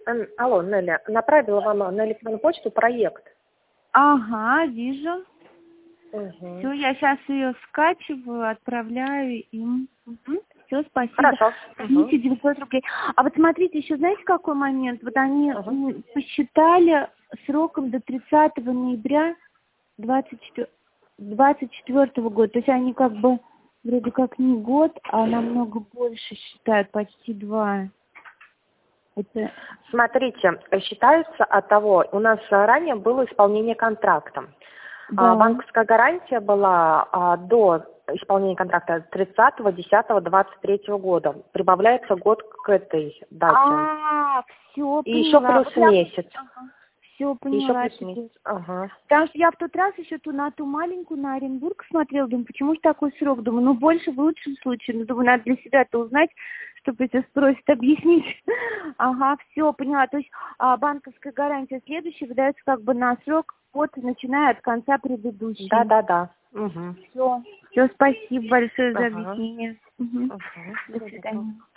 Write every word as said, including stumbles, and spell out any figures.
М, Алло, Нелли, направила вам на электронную почту проект. Ага, вижу. Угу. Все, я сейчас ее скачиваю, отправляю им. Угу. Все, спасибо. Хорошо. Примите Угу. девятьсот рублей. А вот смотрите, еще знаете, какой момент? Вот они Угу. м, посчитали сроком до тридцатого ноября двадцать четвёртого года. То есть они как бы вроде как не год, а намного больше считают, почти два. Это... Смотрите, считаются от того, у нас ранее было исполнение контракта. Да. А, банковская гарантия была а, до исполнения контракта тридцатого десятого двадцать третьего года. Прибавляется год к этой дате. А, все, И еще поняла. плюс месяц. Все, И еще поняла. плюс месяц. Ага. Потому что я в тот раз еще ту, на ту маленькую, на Оренбург смотрела, думаю, почему же такой срок? Думаю, ну больше в лучшем случае. Ну, думаю, надо для себя-то узнать, чтобы если спросят, объяснить. Ага, все, поняла. То есть а, банковская гарантия следующая выдается как бы на срок от, начиная от конца предыдущей. Да, да, да. Угу. Все, все, спасибо большое за Ага. объяснение. Угу. Ага. До свидания.